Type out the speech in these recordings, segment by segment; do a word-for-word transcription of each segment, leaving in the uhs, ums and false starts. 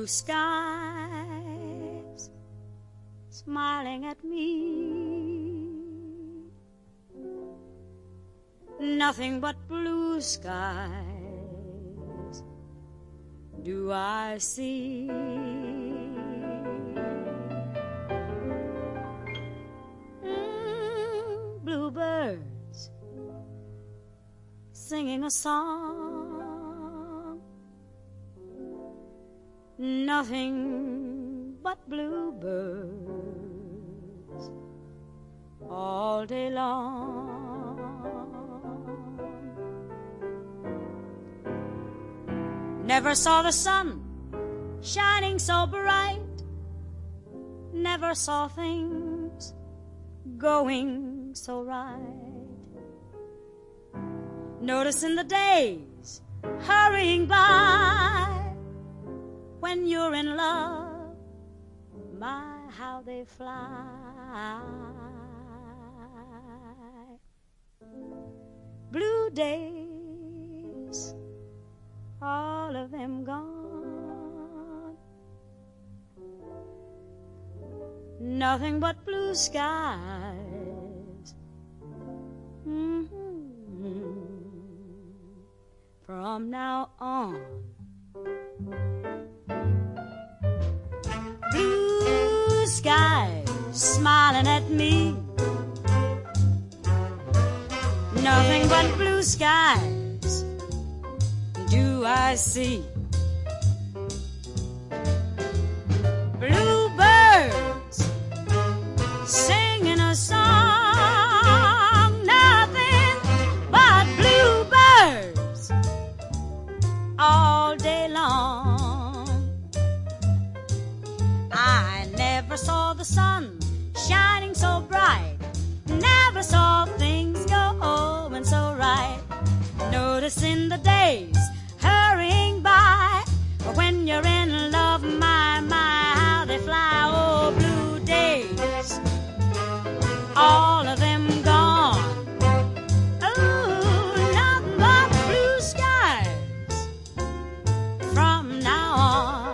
blue skies smiling at me. Nothing but blue skies do I see. Mm, bluebirds singing a song. Nothing but bluebirds all day long. Never saw the sun shining so bright. Never saw things going so right. Noticing the days hurrying by. When you're in love, my, how they fly. Blue days, all of them gone. Nothing but blue skies. Mm-hmm. From now on. Blue skies smiling at me. Nothing but blue skies do I see. Bluebirds singing a song. Nothing but bluebirds all day long. I never saw the sun shining so bright. Never saw things going so right. Noticing the days hurrying by. When you're in love, my, my, how they fly. Oh, blue days, all of them gone. Oh, nothing but blue skies from now on.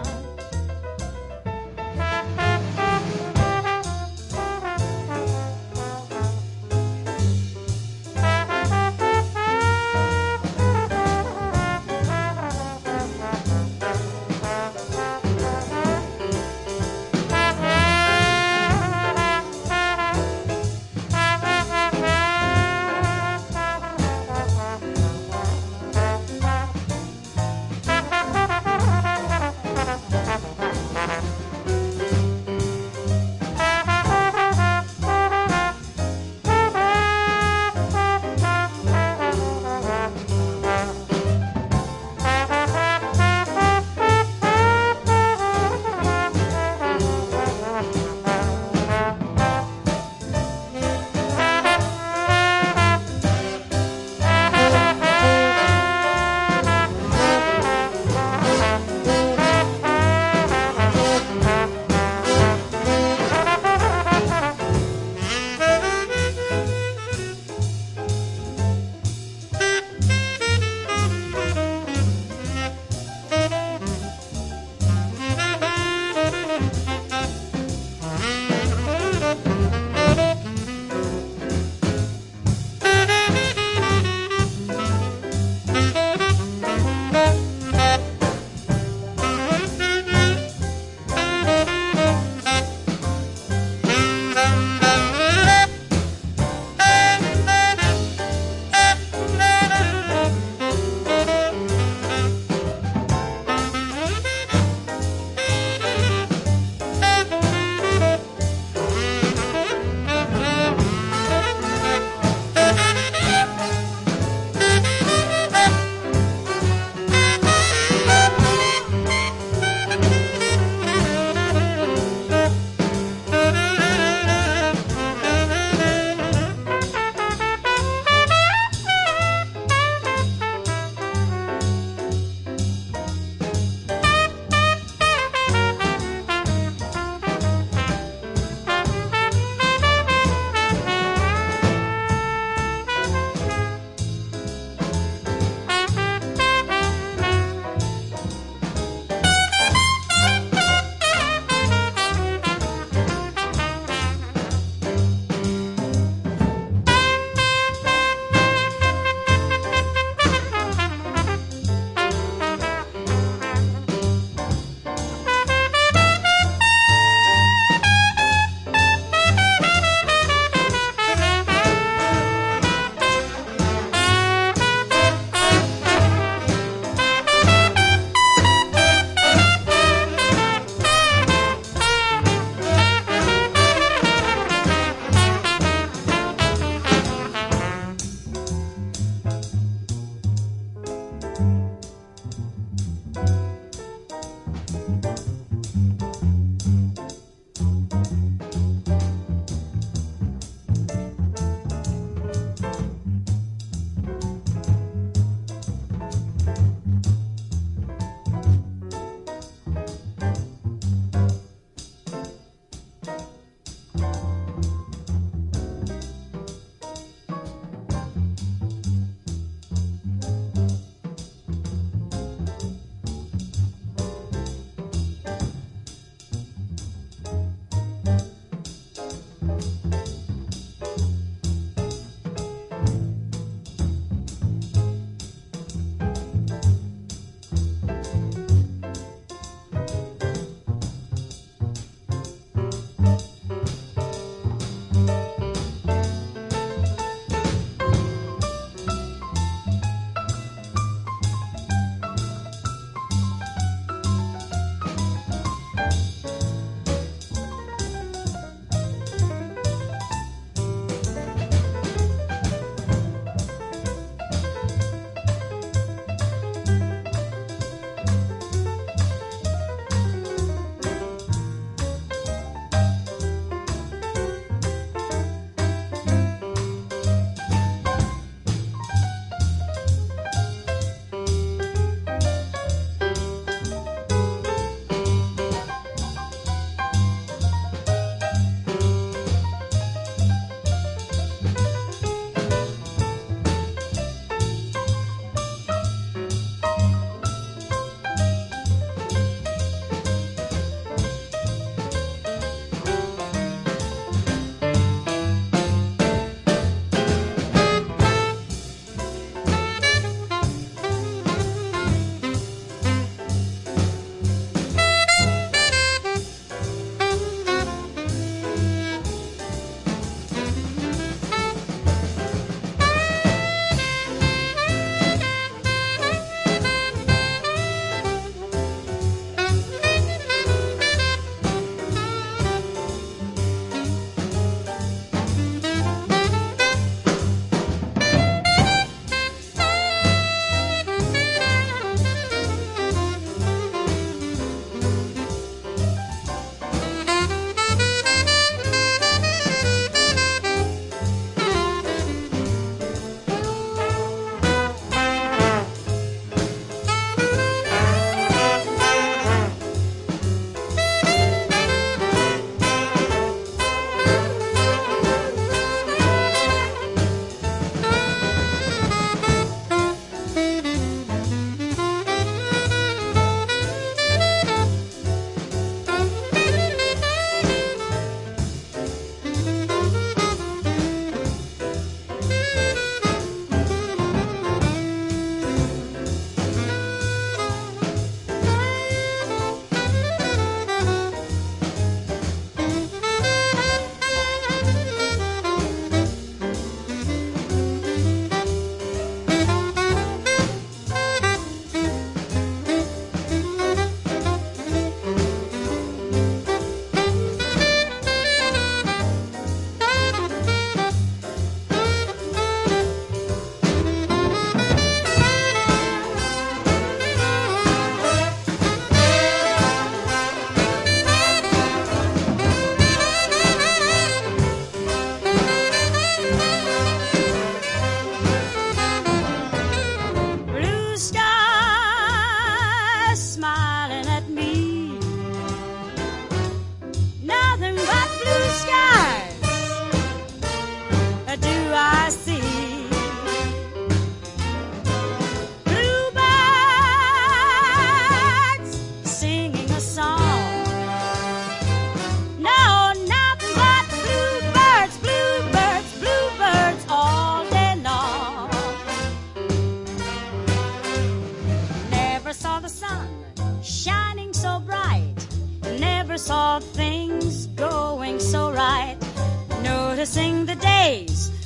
saw things going so right. Noticing the days